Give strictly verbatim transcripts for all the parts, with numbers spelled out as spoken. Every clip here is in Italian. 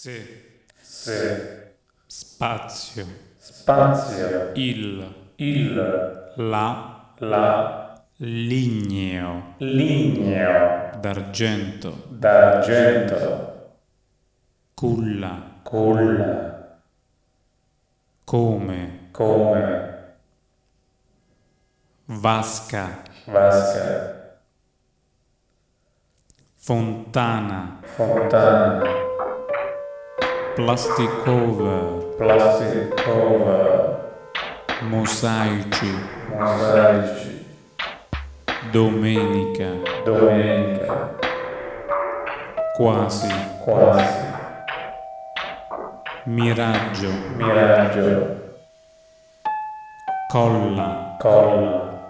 Se, se, spazio, spazio, il, il, la, la, ligneo, ligneo, d'argento, d'argento, culla, culla, come, come, vasca, vasca, fontana, fontana, plastic cover, plastic cover, mosaici, mosaici, domenica, domenica, quasi, quasi, miraggio, miraggio, colla, colla,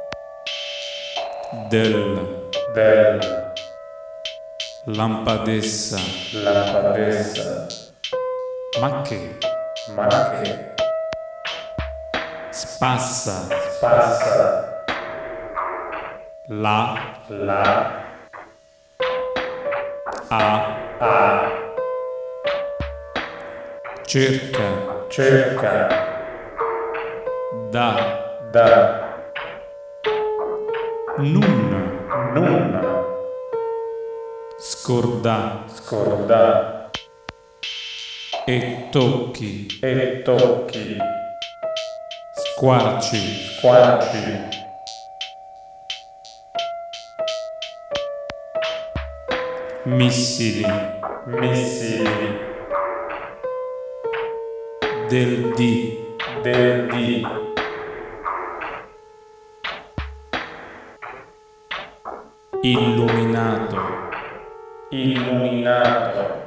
del, del, lampadessa, lampadessa, ma che, ma che, spassa, spassa, la, la, a, a, cerca, cerca, da, da, nun, non, scorda, scorda, e tocchi, e tocchi, squarci, squarci, missili, missili, del di, del di, illuminato, illuminato,